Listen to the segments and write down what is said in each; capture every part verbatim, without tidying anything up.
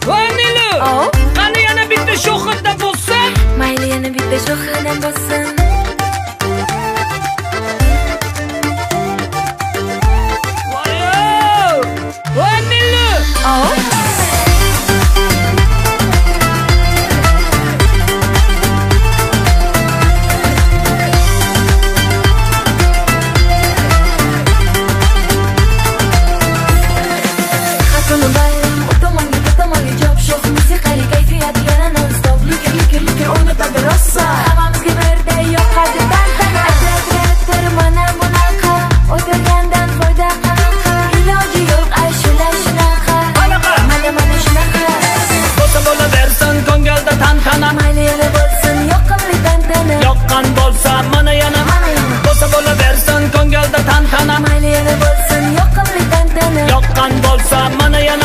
Voy Nilu, qani yana bitta sho'xida bo'lsin. Mayli yana bitta sho'xida bo'lsin. Voy Nilu. Yoqqan bo'lsa mana yana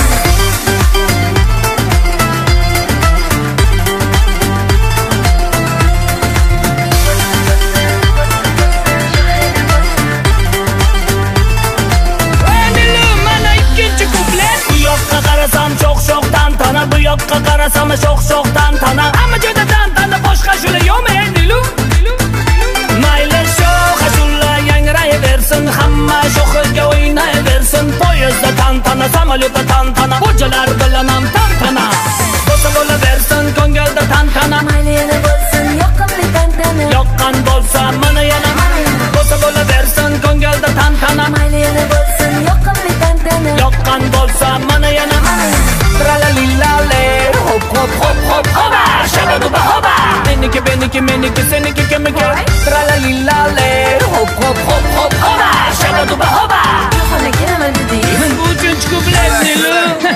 bu yoqqa qarasam sho'x-sho'x tantana, hamma joyda tantana, boshqa shula yo'qmi Nilu? Mayli sho'x ashula yangrayversin, hamma sho'xiga o'ynayversin. Poyezdda tantana, samolyotda tantana, xo'jalar bilan ham tantana. Bo'lsa bo'laversin, ko'ngilda tantana. Mayli yana bo'lsin, yoqimli tantana. Yoqqan bo'lsa mana yana. Bo'lsa bo'laversin, ko'ngilda tantana. Mayli yana bo'lsin, yoqimli tantana. Yoqqan bo'lsa mana yana. Tralalilale, hop hop hop hop hoba, shabaduba hoba. Meniki meniki meniki seniki kimiki. Tralalilale, hop hop hop hop hoba, shabaduba hoba. Yo'qona kelaman dedi. Bu uchinchi kuplet Nilu.